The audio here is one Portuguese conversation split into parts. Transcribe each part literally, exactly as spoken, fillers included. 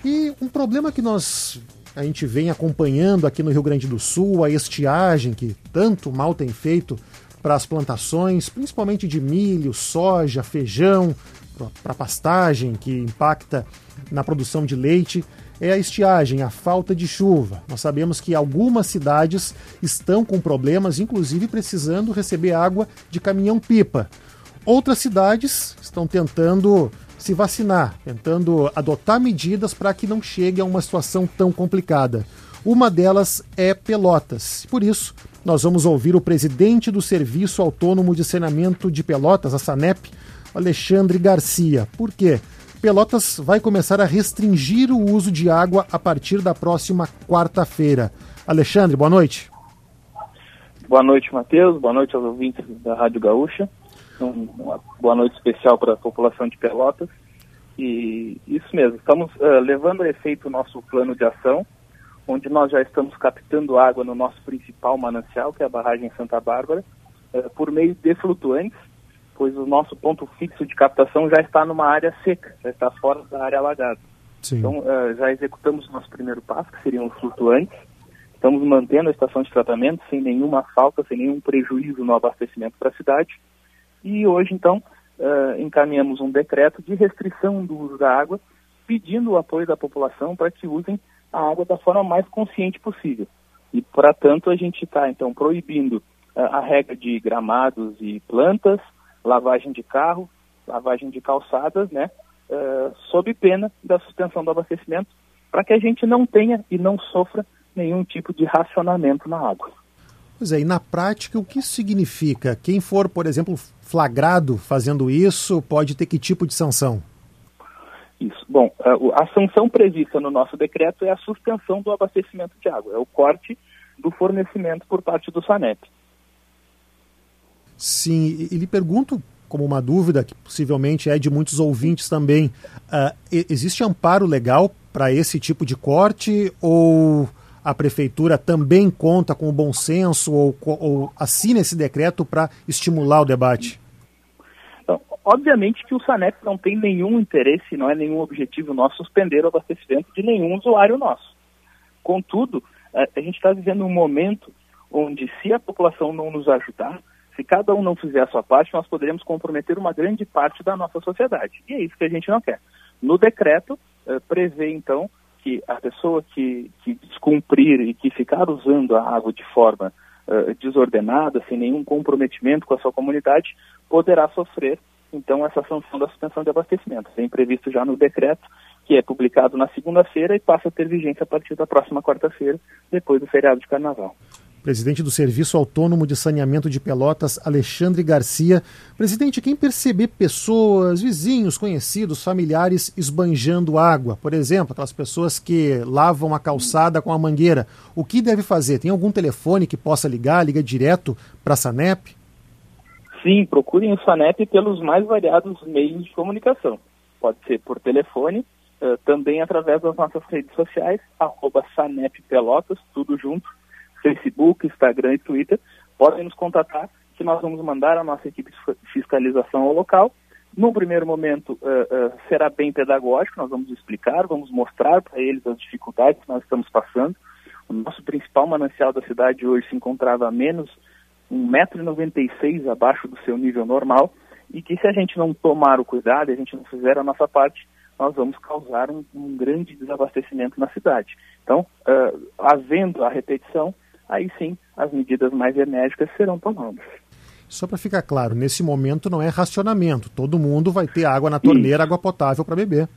E um problema que nós a gente vem acompanhando aqui no Rio Grande do Sul, a estiagem que tanto mal tem feito para as plantações, principalmente de milho, soja, feijão, para pastagem, que impacta na produção de leite, é a estiagem, a falta de chuva. Nós sabemos que algumas cidades estão com problemas, inclusive precisando receber água de caminhão-pipa. Outras cidades estão tentando se vacinar, tentando adotar medidas para que não chegue a uma situação tão complicada. Uma delas é Pelotas. Por isso, nós vamos ouvir o presidente do Serviço Autônomo de Saneamento de Pelotas, a SANEP, Alexandre Garcia. Por quê? Pelotas vai começar a restringir o uso de água a partir da próxima quarta-feira. Alexandre, boa noite. Boa noite, Matheus. Boa noite aos ouvintes da Rádio Gaúcha. Uma boa noite especial para a população de Pelotas. E isso mesmo, estamos uh, levando a efeito o nosso plano de ação, onde nós já estamos captando água no nosso principal manancial, que é a barragem Santa Bárbara, uh, por meio de flutuantes, pois o nosso ponto fixo de captação já está numa área seca, já está fora da área alagada. Sim. Então, uh, já executamos o nosso primeiro passo, que seriam os flutuantes. Estamos mantendo a estação de tratamento sem nenhuma falta, sem nenhum prejuízo no abastecimento para a cidade. E hoje, então, uh, encaminhamos um decreto de restrição do uso da água, pedindo o apoio da população para que usem a água da forma mais consciente possível. E, para tanto, a gente está, então, proibindo uh, a rega de gramados e plantas, lavagem de carro, lavagem de calçadas, né, uh, sob pena da suspensão do abastecimento, para que a gente não tenha e não sofra nenhum tipo de racionamento na água. Pois é, e na prática, o que isso significa? Quem for, por exemplo, flagrado fazendo isso, pode ter que tipo de sanção? Isso. Bom, a sanção prevista no nosso decreto é a suspensão do abastecimento de água, é o corte do fornecimento por parte do SANEP. Sim, e lhe pergunto, como uma dúvida, que possivelmente é de muitos ouvintes também, uh, existe amparo legal para esse tipo de corte ou a prefeitura também conta com o bom senso ou, ou assina esse decreto para estimular o debate? Então, obviamente que o SANEP não tem nenhum interesse, não é nenhum objetivo nosso suspender o abastecimento de nenhum usuário nosso. Contudo, a gente está vivendo um momento onde, se a população não nos ajudar, se cada um não fizer a sua parte, nós poderemos comprometer uma grande parte da nossa sociedade. E é isso que a gente não quer. No decreto, uh, prevê, então, que a pessoa que, que descumprir e que ficar usando a água de forma uh, desordenada, sem nenhum comprometimento com a sua comunidade, poderá sofrer, então, essa sanção da suspensão de abastecimento. Vem previsto já no decreto, que é publicado na segunda-feira e passa a ter vigência a partir da próxima quarta-feira, depois do feriado de Carnaval. Presidente do Serviço Autônomo de Saneamento de Pelotas, Alexandre Garcia. Presidente, quem perceber pessoas, vizinhos, conhecidos, familiares esbanjando água, por exemplo, aquelas pessoas que lavam a calçada com a mangueira, o que deve fazer? Tem algum telefone que possa ligar, liga direto para a SANEP? Sim, procurem o SANEP pelos mais variados meios de comunicação. Pode ser por telefone, uh, também através das nossas redes sociais, arroba SANEP Pelotas, tudo junto, Facebook, Instagram e Twitter. Podem nos contatar, que nós vamos mandar a nossa equipe de fiscalização ao local. No primeiro momento, uh, uh, será bem pedagógico, nós vamos explicar, vamos mostrar para eles as dificuldades que nós estamos passando. O nosso principal manancial da cidade hoje se encontrava a menos um metro e noventa e seis abaixo do seu nível normal, e que se a gente não tomar o cuidado, a gente não fizer a nossa parte, nós vamos causar um, um grande desabastecimento na cidade. Então, uh, havendo a repetição, aí sim as medidas mais enérgicas serão tomadas. Só para ficar claro, nesse momento não é racionamento, todo mundo vai ter água na torneira, Isso. água potável para beber.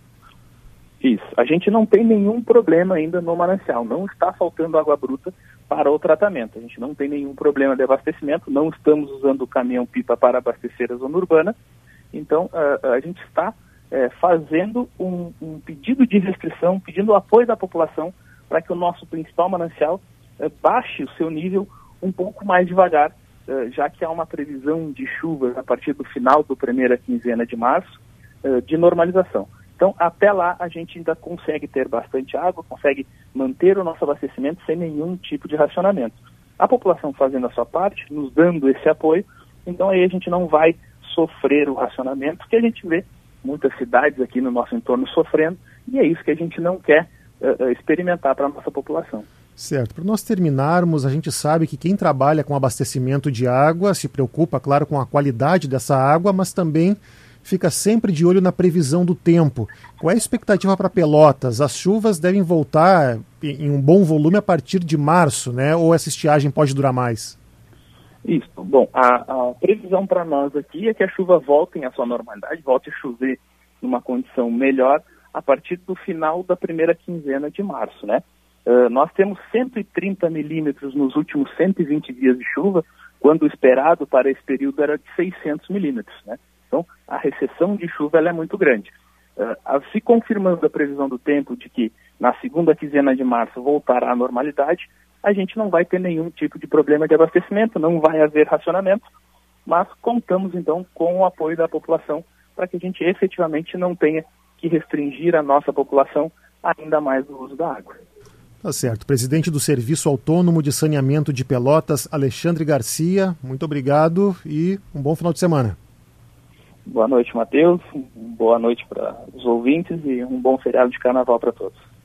Isso, a gente não tem nenhum problema ainda no manancial, não está faltando água bruta para o tratamento, a gente não tem nenhum problema de abastecimento, não estamos usando o caminhão-pipa para abastecer a zona urbana, então uh, a gente está uh, fazendo um, um pedido de restrição, pedindo o apoio da população para que o nosso principal manancial uh, baixe o seu nível um pouco mais devagar, uh, já que há uma previsão de chuvas a partir do final da primeira quinzena de março, uh, de normalização. Então, até lá, a gente ainda consegue ter bastante água, consegue manter o nosso abastecimento sem nenhum tipo de racionamento. A população fazendo a sua parte, nos dando esse apoio, então aí a gente não vai sofrer o racionamento, que a gente vê muitas cidades aqui no nosso entorno sofrendo, e é isso que a gente não quer uh, experimentar para a nossa população. Certo. Para nós terminarmos, a gente sabe que quem trabalha com abastecimento de água se preocupa, claro, com a qualidade dessa água, mas também fica sempre de olho na previsão do tempo. Qual é a expectativa para Pelotas? As chuvas devem voltar em um bom volume a partir de março, né? Ou essa estiagem pode durar mais? Isso. Bom, a, a previsão para nós aqui é que a chuva volte à sua normalidade, volte a chover numa condição melhor a partir do final da primeira quinzena de março, né? Uh, nós temos cento e trinta milímetros nos últimos cento e vinte dias de chuva, quando o esperado para esse período era de seiscentos milímetros, né? Então, a recessão de chuva ela é muito grande. Uh, se confirmando a previsão do tempo de que na segunda quinzena de março voltará à normalidade, a gente não vai ter nenhum tipo de problema de abastecimento, não vai haver racionamento, mas contamos então com o apoio da população para que a gente efetivamente não tenha que restringir a nossa população ainda mais do uso da água. Tá certo. Presidente do Serviço Autônomo de Saneamento de Pelotas, Alexandre Garcia, muito obrigado e um bom final de semana. Boa noite, Matheus. Boa noite para os ouvintes e um bom feriado de carnaval para todos.